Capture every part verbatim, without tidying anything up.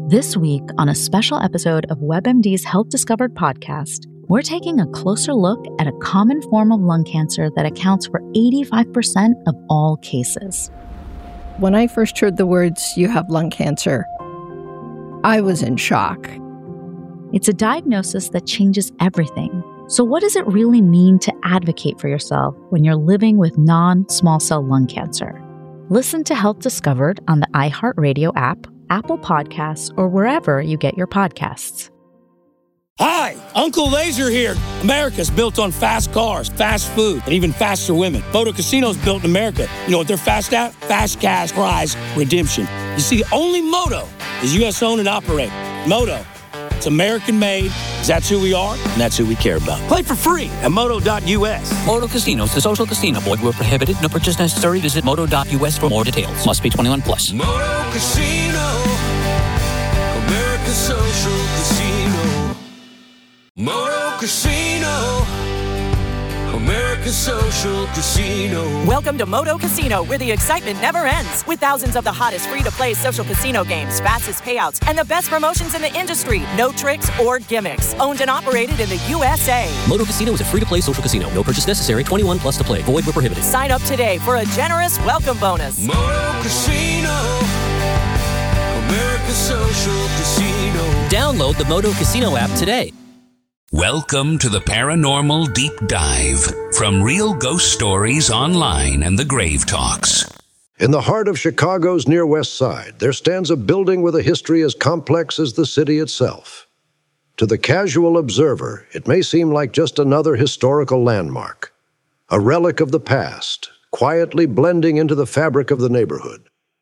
This week, on a special episode of WebMD's Health Discovered podcast, we're taking a closer look at a common form of lung cancer that accounts for eighty-five percent of all cases. When I first heard the words, "you have lung cancer," I was in shock. It's a diagnosis that changes everything. So what does it really mean to advocate for yourself when you're living with non-small cell lung cancer? Listen to Health Discovered on the iHeartRadio app, Apple Podcasts, or wherever you get your podcasts. Hi, Uncle Laser here. America's built on fast cars, fast food, and even faster women. Moto Casino's built in America. You know what they're fast at? Fast cash prize redemption. You see, only Moto is U S owned and operated. Moto, it's American made, because that's who we are, and that's who we care about. Play for free at moto dot U S. Moto Casinos, the social casino. Void where prohibited. No purchase necessary. Visit moto dot U S for more details. Must be twenty-one plus. Moto Casino, America's social casino. Moto Casino, America's social casino. Welcome to Moto Casino, where the excitement never ends. With thousands of the hottest free-to-play social casino games, fastest payouts, and the best promotions in the industry. No tricks or gimmicks. Owned and operated in the U S A. Moto Casino is a free-to-play social casino. No purchase necessary. twenty-one plus to play. Void where prohibited. Sign up today for a generous welcome bonus. Moto Casino, America's social casino. Download the Moto Casino app today. Welcome to the Paranormal Deep Dive from Real Ghost Stories Online and the Grave Talks. In the heart of Chicago's near West Side, there stands a building with a history as complex as the city itself. To the casual observer, it may seem like just another historical landmark, a relic of the past, quietly blending into the fabric of the neighborhood.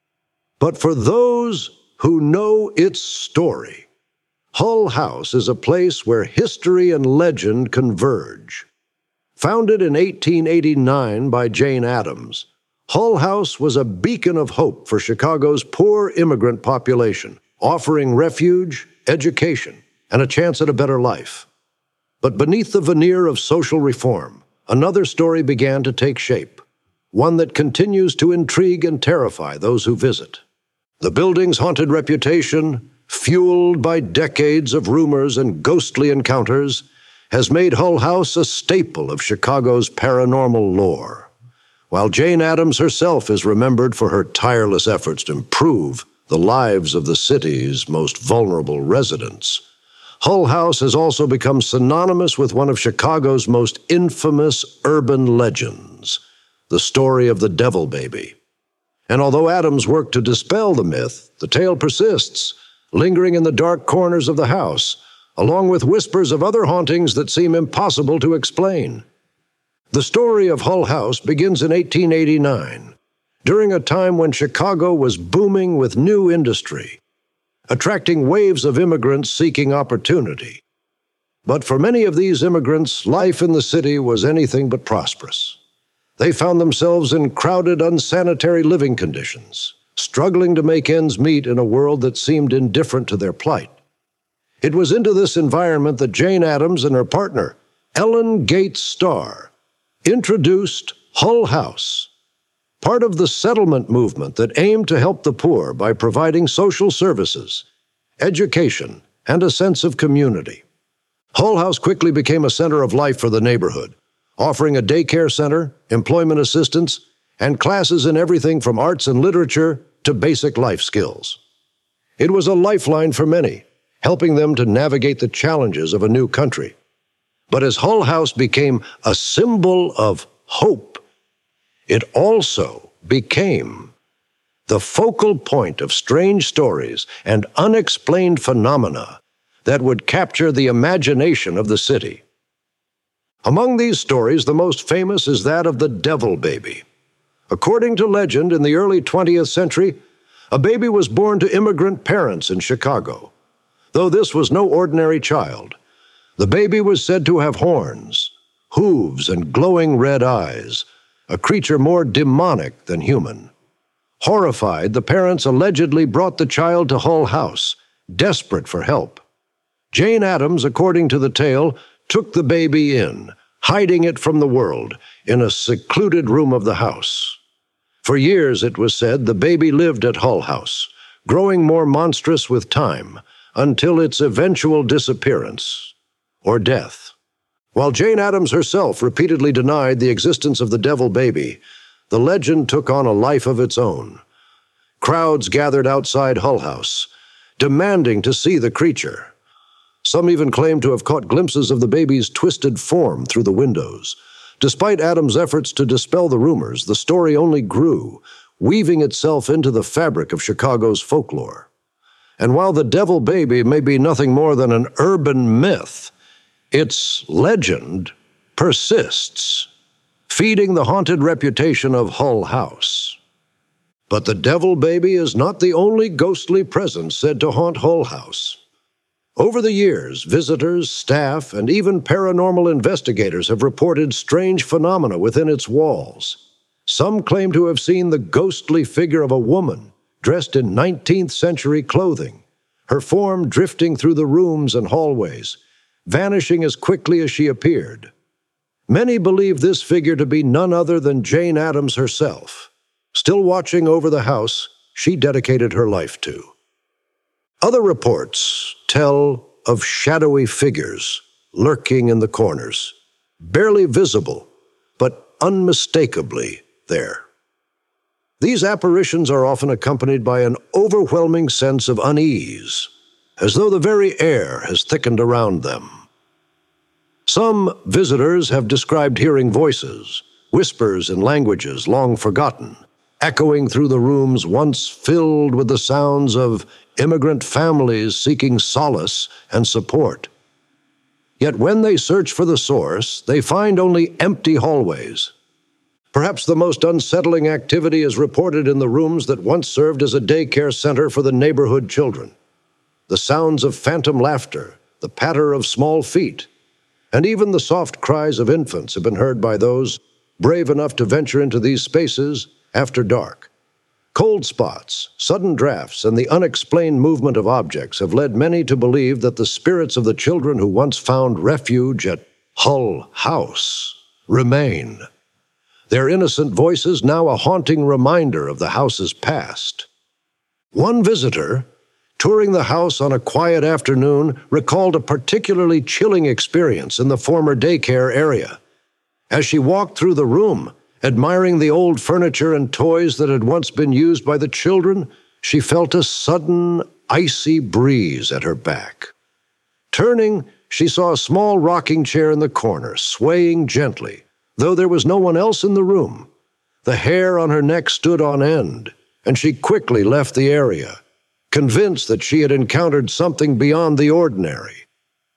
But for those who know its story, Hull House is a place where history and legend converge. Founded in eighteen eighty-nine by Jane Addams, Hull House was a beacon of hope for Chicago's poor immigrant population, offering refuge, education, and a chance at a better life. But beneath the veneer of social reform, another story began to take shape, one that continues to intrigue and terrify those who visit. The building's haunted reputation, fueled by decades of rumors and ghostly encounters, has made Hull House a staple of Chicago's paranormal lore. While Jane Addams herself is remembered for her tireless efforts to improve the lives of the city's most vulnerable residents, Hull House has also become synonymous with one of Chicago's most infamous urban legends, the story of the Devil Baby. And although Addams worked to dispel the myth, the tale persists, lingering in the dark corners of the house, along with whispers of other hauntings that seem impossible to explain. The story of Hull House begins in eighteen eighty-nine, during a time when Chicago was booming with new industry, attracting waves of immigrants seeking opportunity. But for many of these immigrants, life in the city was anything but prosperous. They found themselves in crowded, unsanitary living conditions, struggling to make ends meet in a world that seemed indifferent to their plight. It was into this environment that Jane Addams and her partner, Ellen Gates Starr, introduced Hull House, part of the settlement movement that aimed to help the poor by providing social services, education, and a sense of community. Hull House quickly became a center of life for the neighborhood, offering a daycare center, employment assistance, and classes in everything from arts and literature to basic life skills. It was a lifeline for many, helping them to navigate the challenges of a new country. But as Hull House became a symbol of hope, it also became the focal point of strange stories and unexplained phenomena that would capture the imagination of the city. Among these stories, the most famous is that of the Devil Baby. According to legend, in the early twentieth century, a baby was born to immigrant parents in Chicago. Though this was no ordinary child, the baby was said to have horns, hooves, and glowing red eyes, a creature more demonic than human. Horrified, the parents allegedly brought the child to Hull House, desperate for help. Jane Addams, according to the tale, took the baby in, hiding it from the world, in a secluded room of the house. For years, it was said, the baby lived at Hull House, growing more monstrous with time until its eventual disappearance or death. While Jane Addams herself repeatedly denied the existence of the devil baby, the legend took on a life of its own. Crowds gathered outside Hull House, demanding to see the creature. Some even claimed to have caught glimpses of the baby's twisted form through the windows. Despite Addams' efforts to dispel the rumors, the story only grew, weaving itself into the fabric of Chicago's folklore. And while the devil baby may be nothing more than an urban myth, its legend persists, feeding the haunted reputation of Hull House. But the devil baby is not the only ghostly presence said to haunt Hull House. Over the years, visitors, staff, and even paranormal investigators have reported strange phenomena within its walls. Some claim to have seen the ghostly figure of a woman dressed in nineteenth century clothing, her form drifting through the rooms and hallways, vanishing as quickly as she appeared. Many believe this figure to be none other than Jane Addams herself, still watching over the house she dedicated her life to. Other reports tell of shadowy figures lurking in the corners, barely visible, but unmistakably there. These apparitions are often accompanied by an overwhelming sense of unease, as though the very air has thickened around them. Some visitors have described hearing voices, whispers in languages long forgotten, echoing through the rooms once filled with the sounds of immigrant families seeking solace and support. Yet when they search for the source, they find only empty hallways. Perhaps the most unsettling activity is reported in the rooms that once served as a daycare center for the neighborhood children. The sounds of phantom laughter, the patter of small feet, and even the soft cries of infants have been heard by those brave enough to venture into these spaces after dark. Cold spots, sudden drafts, and the unexplained movement of objects have led many to believe that the spirits of the children who once found refuge at Hull House remain. Their innocent voices now a haunting reminder of the house's past. One visitor, touring the house on a quiet afternoon, recalled a particularly chilling experience in the former daycare area. As she walked through the room, admiring the old furniture and toys that had once been used by the children, she felt a sudden, icy breeze at her back. Turning, she saw a small rocking chair in the corner, swaying gently, though there was no one else in the room. The hair on her neck stood on end, and she quickly left the area, convinced that she had encountered something beyond the ordinary.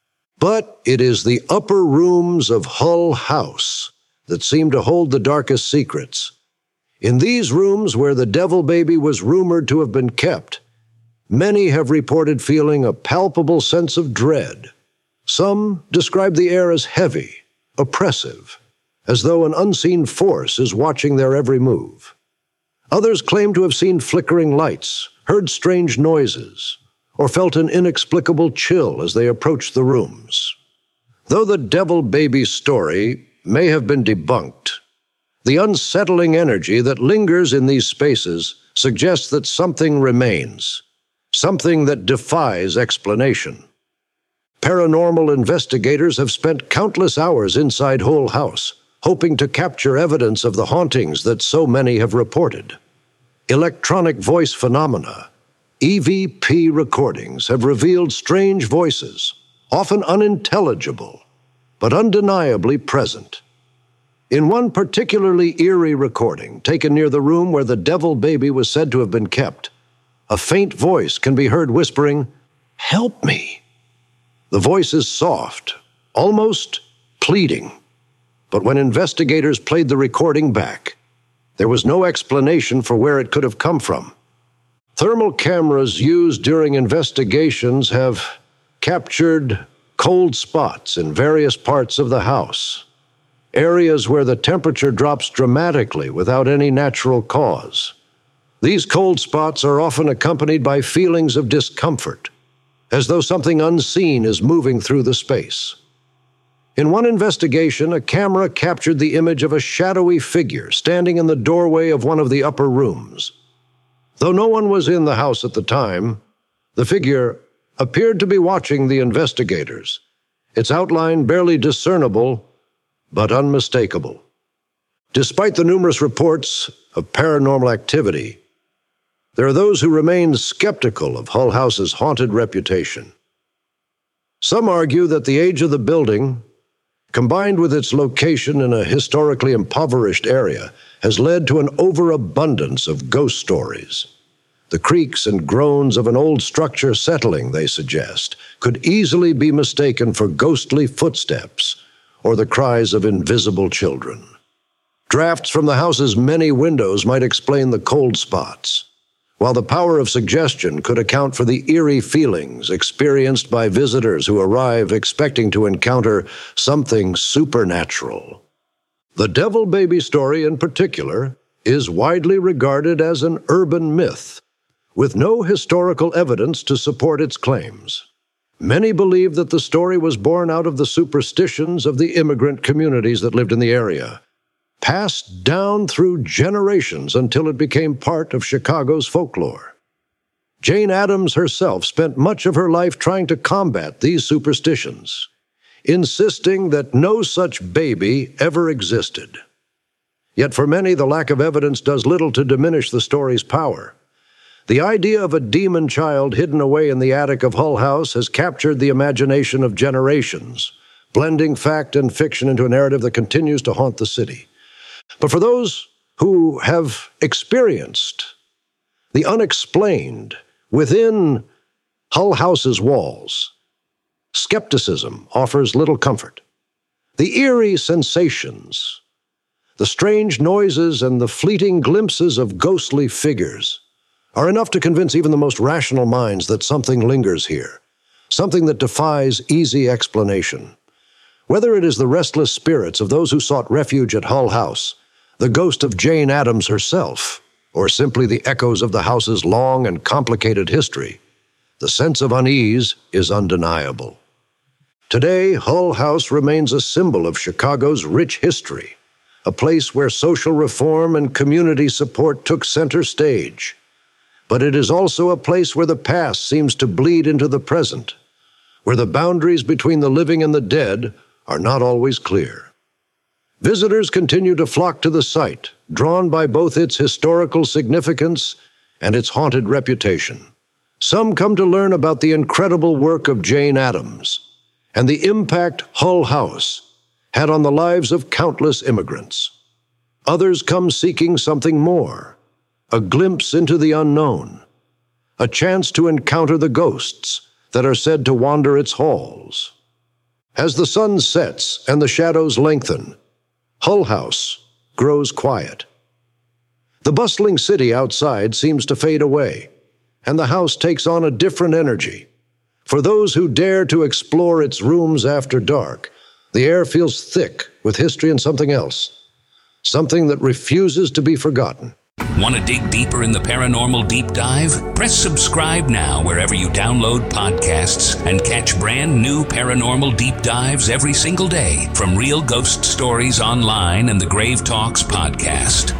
But it is the upper rooms of Hull House that seem to hold the darkest secrets. In these rooms where the devil baby was rumored to have been kept, many have reported feeling a palpable sense of dread. Some describe the air as heavy, oppressive, as though an unseen force is watching their every move. Others claim to have seen flickering lights, heard strange noises, or felt an inexplicable chill as they approached the rooms. Though the devil baby story may have been debunked, the unsettling energy that lingers in these spaces suggests that something remains, something that defies explanation. Paranormal investigators have spent countless hours inside Hull House, hoping to capture evidence of the hauntings that so many have reported. Electronic voice phenomena, E V P recordings, have revealed strange voices, often unintelligible, but undeniably present. In one particularly eerie recording, taken near the room where the devil baby was said to have been kept, a faint voice can be heard whispering, "Help me." The voice is soft, almost pleading. But when investigators played the recording back, there was no explanation for where it could have come from. Thermal cameras used during investigations have captured cold spots in various parts of the house, areas where the temperature drops dramatically without any natural cause. These cold spots are often accompanied by feelings of discomfort, as though something unseen is moving through the space. In one investigation, a camera captured the image of a shadowy figure standing in the doorway of one of the upper rooms. Though no one was in the house at the time, the figure appeared to be watching the investigators, its outline barely discernible, but unmistakable. Despite the numerous reports of paranormal activity, there are those who remain skeptical of Hull House's haunted reputation. Some argue that the age of the building, combined with its location in a historically impoverished area, has led to an overabundance of ghost stories. The creaks and groans of an old structure settling, they suggest, could easily be mistaken for ghostly footsteps or the cries of invisible children. Drafts from the house's many windows might explain the cold spots, while the power of suggestion could account for the eerie feelings experienced by visitors who arrive expecting to encounter something supernatural. The Devil Baby story in particular is widely regarded as an urban myth, with no historical evidence to support its claims. Many believe that the story was born out of the superstitions of the immigrant communities that lived in the area, passed down through generations until it became part of Chicago's folklore. Jane Addams herself spent much of her life trying to combat these superstitions, insisting that no such baby ever existed. Yet for many, the lack of evidence does little to diminish the story's power. The idea of a demon child hidden away in the attic of Hull House has captured the imagination of generations, blending fact and fiction into a narrative that continues to haunt the city. But for those who have experienced the unexplained within Hull House's walls, skepticism offers little comfort. The eerie sensations, the strange noises, and the fleeting glimpses of ghostly figures are enough to convince even the most rational minds that something lingers here, something that defies easy explanation. Whether it is the restless spirits of those who sought refuge at Hull House, the ghost of Jane Addams herself, or simply the echoes of the house's long and complicated history, the sense of unease is undeniable. Today, Hull House remains a symbol of Chicago's rich history, a place where social reform and community support took center stage. But it is also a place where the past seems to bleed into the present, where the boundaries between the living and the dead are not always clear. Visitors continue to flock to the site, drawn by both its historical significance and its haunted reputation. Some come to learn about the incredible work of Jane Addams and the impact Hull House had on the lives of countless immigrants. Others come seeking something more, a glimpse into the unknown, a chance to encounter the ghosts that are said to wander its halls. As the sun sets and the shadows lengthen, Hull House grows quiet. The bustling city outside seems to fade away, and the house takes on a different energy. For those who dare to explore its rooms after dark, the air feels thick with history and something else, something that refuses to be forgotten. Want to dig deeper in the Paranormal Deep Dive? Press subscribe now wherever you download podcasts and catch brand new Paranormal Deep Dives every single day from Real Ghost Stories Online and the Grave Talks podcast.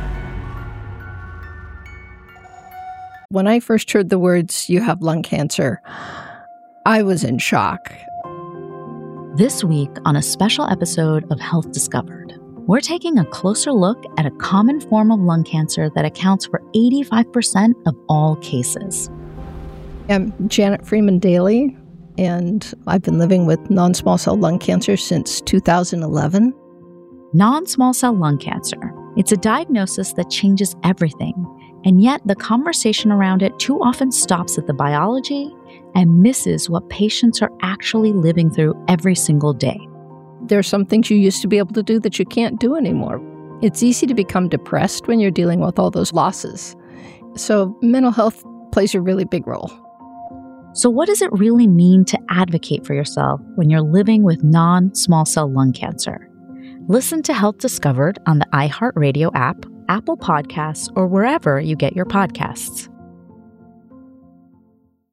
When I first heard the words, "You have lung cancer," I was in shock. This week on a special episode of Health Discovered, we're taking a closer look at a common form of lung cancer that accounts for eighty-five percent of all cases. I'm Janet Freeman Daly, and I've been living with non-small cell lung cancer since two thousand eleven. Non-small cell lung cancer. It's a diagnosis that changes everything, and yet the conversation around it too often stops at the biology and misses what patients are actually living through every single day. There are some things you used to be able to do that you can't do anymore. It's easy to become depressed when you're dealing with all those losses. So mental health plays a really big role. So what does it really mean to advocate for yourself when you're living with non-small cell lung cancer? Listen to Health Discovered on the iHeartRadio app, Apple Podcasts, or wherever you get your podcasts.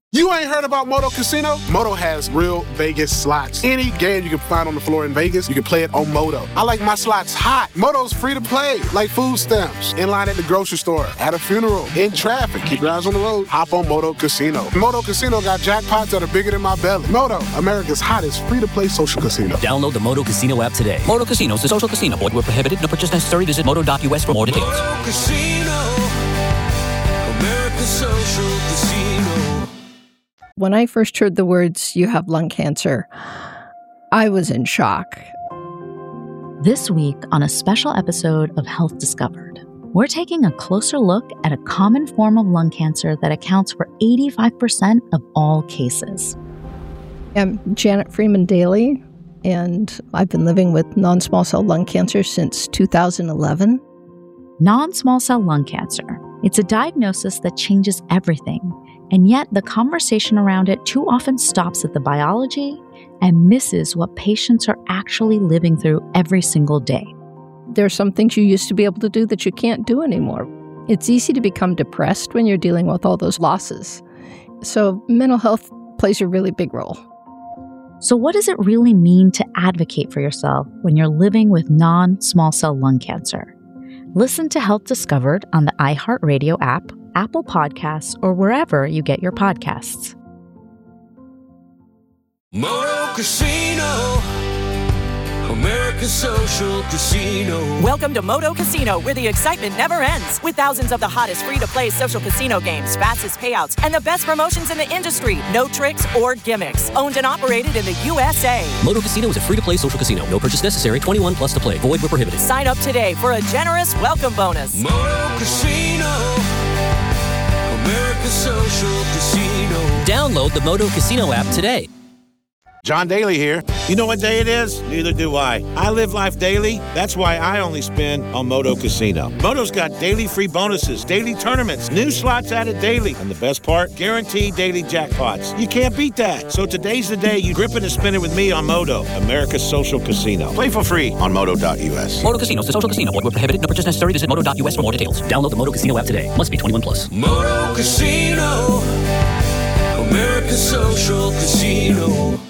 You ain't heard about Moto Casino? Moto has real Vegas slots. Any game you can find on the floor in Vegas, you can play it on Moto. I like my slots hot. Moto's free to play, like food stamps. In line at the grocery store, at a funeral, in traffic. Keep your eyes on the road. Hop on Moto Casino. Moto Casino got jackpots that are bigger than my belly. Moto, America's hottest free-to-play social casino. Download the Moto Casino app today. Moto Casino is a social casino. Void where prohibited. No purchase necessary. Visit moto dot U S for more details. Moto Casino, America's social casino. When I first heard the words, "you have lung cancer," I was in shock. This week on a special episode of Health Discovered, we're taking a closer look at a common form of lung cancer that accounts for eighty-five percent of all cases. I'm Janet Freeman Daly, and I've been living with non-small cell lung cancer since two thousand eleven. Non-small cell lung cancer. It's a diagnosis that changes everything, and yet the conversation around it too often stops at the biology and misses what patients are actually living through every single day. There are some things you used to be able to do that you can't do anymore. It's easy to become depressed when you're dealing with all those losses. So mental health plays a really big role. So what does it really mean to advocate for yourself when you're living with non-small cell lung cancer? Listen to Health Discovered on the iHeartRadio app, Apple Podcasts, or wherever you get your podcasts. Moto Casino, America's social casino. Welcome to Moto Casino, where the excitement never ends. With thousands of the hottest free-to-play social casino games, fastest payouts, and the best promotions in the industry. No tricks or gimmicks. Owned and operated in the U S A. Moto Casino is a free-to-play social casino. No purchase necessary. twenty-one plus to play. Void where prohibited. Sign up today for a generous welcome bonus. Moto Casino, America's social casino. Download the Moto Casino app today. John Daly here. You know what day it is? Neither do I. I live life daily. That's why I only spin on Moto Casino. Moto's got daily free bonuses, daily tournaments, new slots added daily, and the best part, guaranteed daily jackpots. You can't beat that. So today's the day you grip it and spin it with me on Moto, America's social casino. Play for free on moto dot U S. Moto Casino is a social casino. Void where prohibited. No purchase necessary. Visit moto dot U S for more details. Download the Moto Casino app today. Must be twenty-one plus. Moto Casino, America's social casino.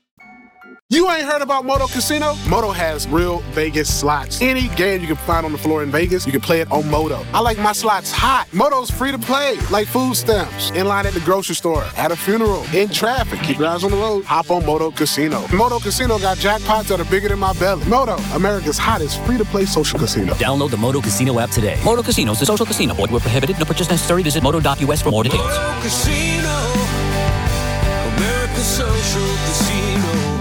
You ain't heard about Moto Casino? Moto has real Vegas slots. Any game you can find on the floor in Vegas, you can play it on Moto. I like my slots hot. Moto's free to play, like food stamps. In line at the grocery store, at a funeral, in traffic. Keep your eyes on the road. Hop on Moto Casino. Moto Casino got jackpots that are bigger than my belly. Moto, America's hottest free-to-play social casino. Download the Moto Casino app today. Moto Casino is a social casino. Void where prohibited. No purchase necessary. Visit moto dot U S for more details. Moto Casino, America's social casino.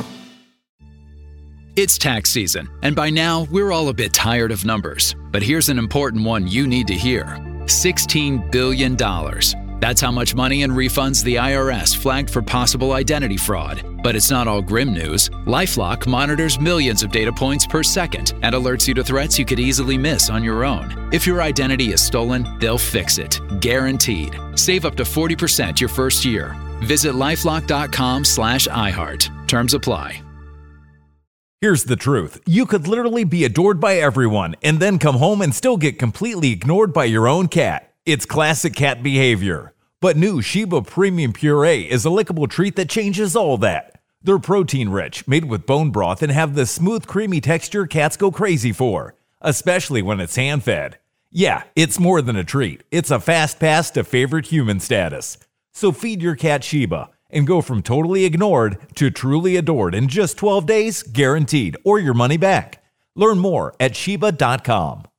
It's tax season, and by now, we're all a bit tired of numbers. But here's an important one you need to hear. sixteen billion dollars. That's how much money in refunds the I R S flagged for possible identity fraud. But it's not all grim news. LifeLock monitors millions of data points per second and alerts you to threats you could easily miss on your own. If your identity is stolen, they'll fix it. Guaranteed. Save up to forty percent your first year. Visit lifelock dot com slash iHeart. Terms apply. Here's the truth. You could literally be adored by everyone and then come home and still get completely ignored by your own cat. It's classic cat behavior. But new Sheba Premium Puree is a lickable treat that changes all that. They're protein-rich, made with bone broth, and have the smooth, creamy texture cats go crazy for, especially when it's hand-fed. Yeah, it's more than a treat. It's a fast pass to favorite human status. So feed your cat Sheba and go from totally ignored to truly adored in just twelve days, guaranteed, or your money back. Learn more at Sheba dot com.